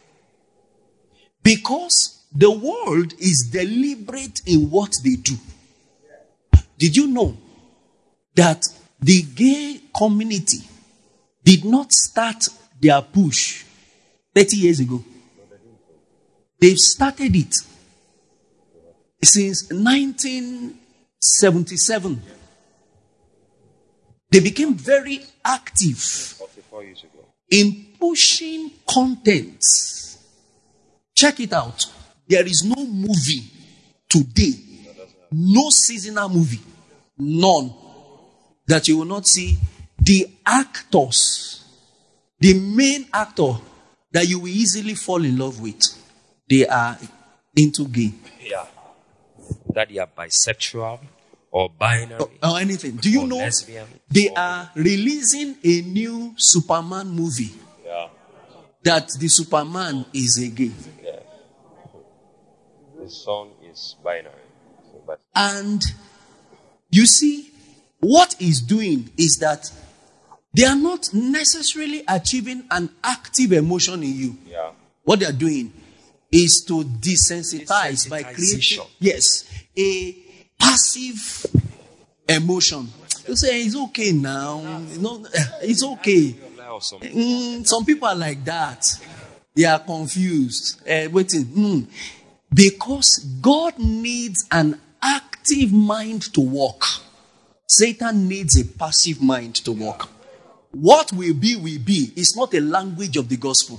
Because the world is deliberate in what they do. Did you know that the gay community did not start their push 30 years ago? They've started it since 1977. They became very active 44 years ago. in pushing contents. Check it out. There is no movie today, no seasonal movie, none, that you will not see the actors, the main actor that you will easily fall in love with. They are into gay. Yeah. That they are bisexual or binary or anything. Do you or know lesbian. they are releasing a new Superman movie Yeah. that the Superman is a gay? Yeah. The son is binary. So, but And you see, what he's doing is that they are not necessarily achieving an active emotion in you. yeah. What they are doing is to desensitize by creating, yes, a passive emotion. You say, it's okay now. No, it's okay. Some people are like that. They are confused. Waiting. Because God needs an active mind to work. Satan needs a passive mind to work. What will be, will be. It's not a language of the gospel.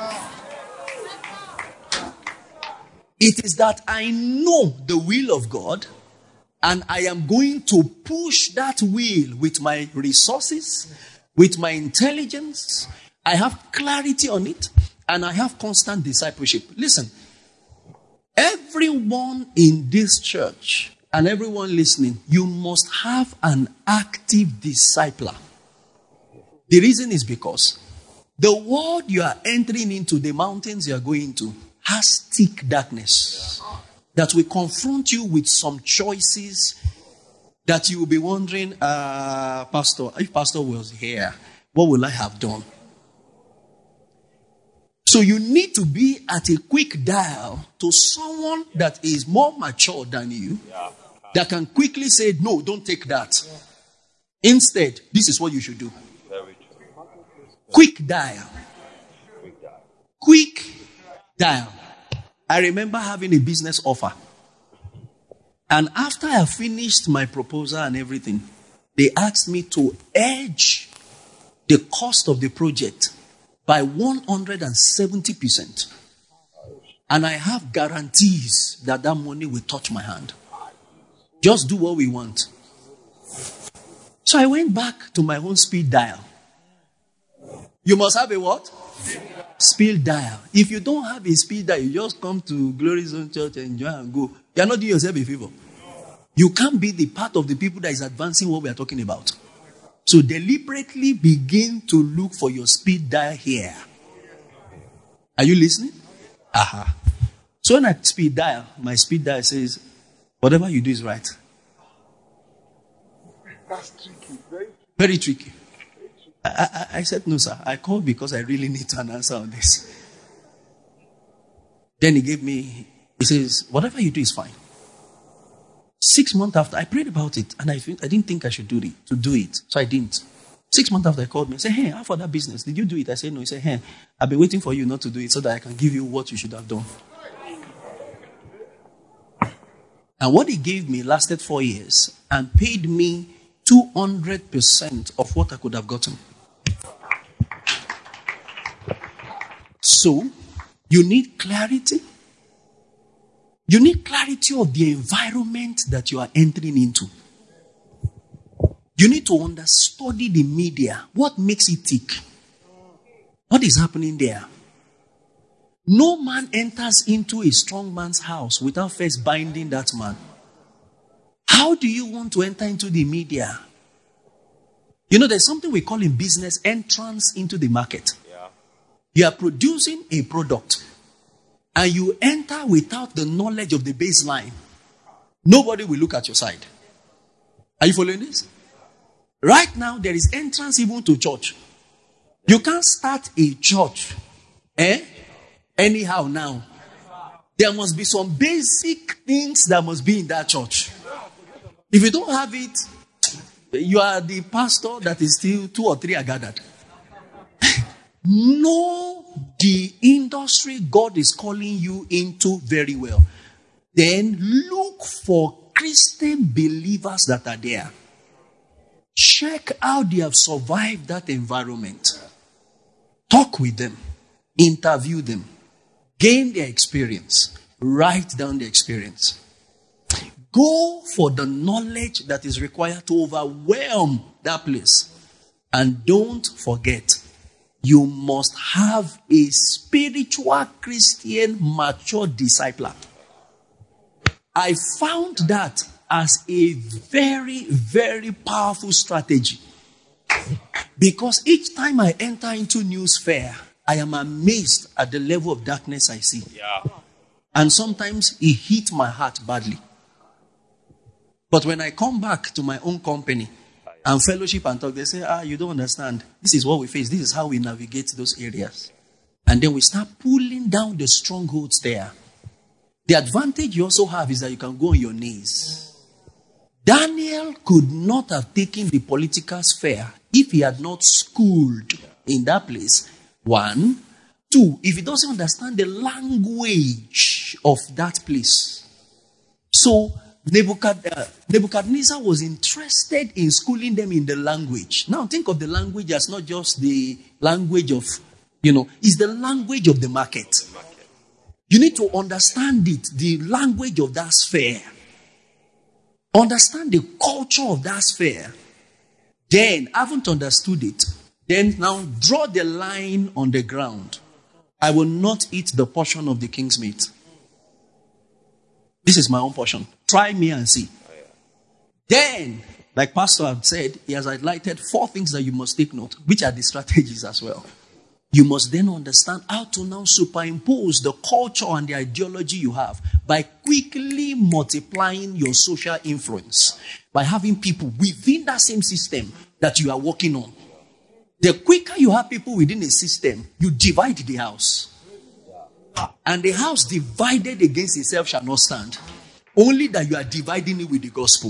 It is that I know the will of God, and I am going to push that will with my resources, with my intelligence. I have clarity on it, and I have constant discipleship. Listen, everyone in this church and everyone listening, you must have an active discipler. The reason is because the world you are entering into, the mountains you are going to, has thick darkness that will confront you with some choices that you will be wondering, Pastor, if Pastor was here, what will I have done? So you need to be at a quick dial to someone that is more mature than you, that can quickly say, no, don't take that. Instead, this is what you should do. Quick dial. Quick dial. I remember having a business offer. And after I finished my proposal and everything, they asked me to edge the cost of the project by 170%. And I have guarantees that that money will touch my hand. Just do what we want. So I went back to my own speed dial. You must have a what? Speed dial. If you don't have a speed dial, you just come to Glory Zone Church and enjoy and go. You are not doing yourself a favor. You can't be the part of the people that is advancing what we are talking about. So deliberately begin to look for your speed dial here. Are you listening? Aha. So when I speed dial, my speed dial says, whatever you do is right. That's tricky. Very tricky. I said, no, sir. I called because I really need an answer on this. Then he says, whatever you do is fine. 6 months after, I prayed about it, and I didn't think I should do it. So I didn't. 6 months after, I called me and said, hey, how for that business? Did you do it? I said, no. He said, hey, I've been waiting for you not to do it so that I can give you what you should have done. And what he gave me lasted 4 years and paid me 200% of what I could have gotten. So, you need clarity. You need clarity of the environment that you are entering into. You need to study the media. What makes it tick? What is happening there? No man enters into a strong man's house without first binding that man. How do you want to enter into the media? You know, there's something we call in business entrance into the market. Yeah. You are producing a product and you enter without the knowledge of the baseline. Nobody will look at your side. Are you following this? Right now, there is entrance even to church. You can't start a church anyhow now. There must be some basic things that must be in that church. If you don't have it, you are the pastor that is still 2 or 3 are gathered. Know the industry God is calling you into very well. Then look for Christian believers that are there. Check how they have survived that environment. Talk with them. Interview them. Gain their experience. Write down the experience. Go for the knowledge that is required to overwhelm that place. And don't forget, you must have a spiritual Christian mature discipler. I found that as a very, very powerful strategy. Because each time I enter into news fair, I am amazed at the level of darkness I see. Yeah. And sometimes it hit my heart badly. But when I come back to my own company and fellowship and talk, they say, you don't understand. This is what we face. This is how we navigate those areas. And then we start pulling down the strongholds there. The advantage you also have is that you can go on your knees. Daniel could not have taken the political sphere if he had not schooled in that place. 1. 2, if he doesn't understand the language of that place. So Nebuchadnezzar was interested in schooling them in the language. Now think of the language as not just the language of, it's the language of the market. You need to understand it, the language of that sphere. Understand the culture of that sphere. Then, haven't understood it. Then now draw the line on the ground. I will not eat the portion of the king's meat. This is my own portion. Try me and see. Then, like Pastor had said, he has highlighted 4 things that you must take note, which are the strategies as well. You must then understand how to now superimpose the culture and the ideology you have by quickly multiplying your social influence, by having people within that same system that you are working on. The quicker you have people within a system, you divide the house. And the house divided against itself shall not stand. Only that you are dividing it with the gospel.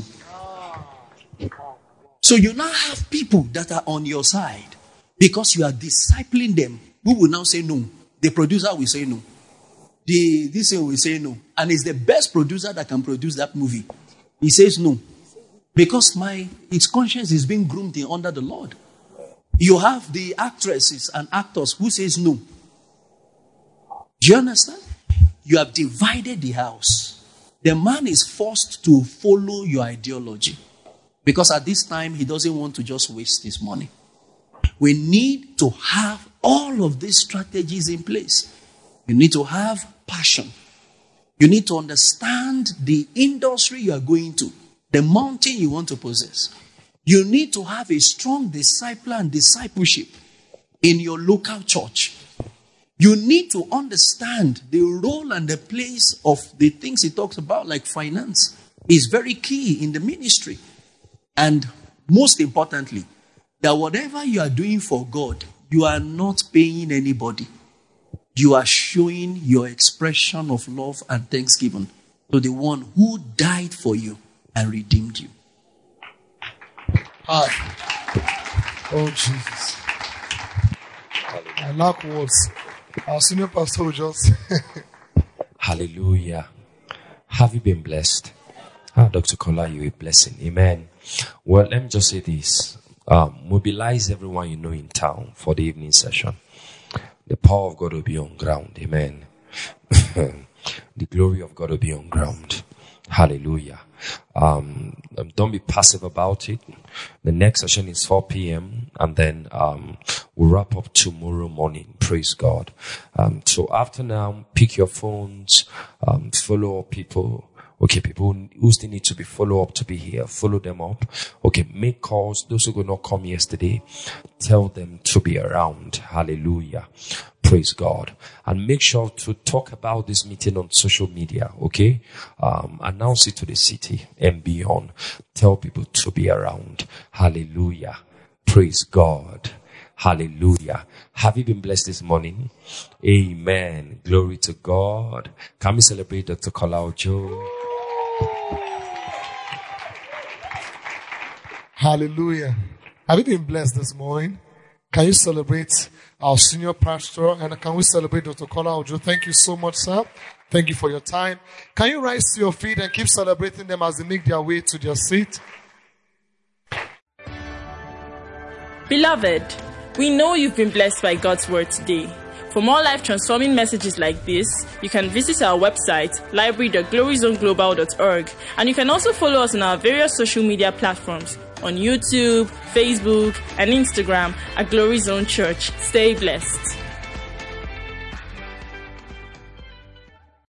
So you now have people that are on your side because you are discipling them. Who will now say no? The producer will say no. This one will say no. And it's the best producer that can produce that movie. He says no. Because his conscience is being groomed under the Lord. You have the actresses and actors who says no. Do you understand? You have divided the house. The man is forced to follow your ideology. Because at this time, he doesn't want to just waste his money. We need to have all of these strategies in place. You need to have passion. You need to understand the industry you are going to, the mountain you want to possess. You need to have a strong discipler and discipleship in your local church. You need to understand the role and the place of the things he talks about, like finance, is very key in the ministry. And most importantly, that whatever you are doing for God, you are not paying anybody. You are showing your expression of love and thanksgiving to the one who died for you and redeemed you. Hi. Oh, Jesus. I lack words. Our senior pastor will just... Hallelujah. Have you been blessed? Dr. Kola, you a blessing. Amen. Well, let me just say this. Mobilize everyone you know in town for the evening session. The power of God will be on ground. Amen. The glory of God will be on ground. Hallelujah. Don't be passive about it. The next session is 4 p.m. and then we'll wrap up tomorrow morning. Praise God. So after now, pick your phones, follow up people. Okay, people who still need to be follow up to be here, follow them up. Okay, make calls. Those who could not come yesterday, tell them to be around. Hallelujah. Praise God. And make sure to talk about this meeting on social media, okay? Announce it to the city and beyond. Tell people to be around. Hallelujah. Praise God. Hallelujah. Have you been blessed this morning? Amen. Glory to God. Can we celebrate Dr. Kola Ojo? Hallelujah. Have you been blessed this morning? Can you celebrate our senior pastor? And can we celebrate Dr. Kola Ojo? Thank you so much, sir. Thank you for your time. Can you rise to your feet and keep celebrating them as they make their way to their seat? Beloved, we know you've been blessed by God's word today. For more life-transforming messages like this, you can visit our website, library.gloryzoneglobal.org, and you can also follow us on our various social media platforms on YouTube, Facebook, and Instagram at Glory Zone Church. Stay blessed.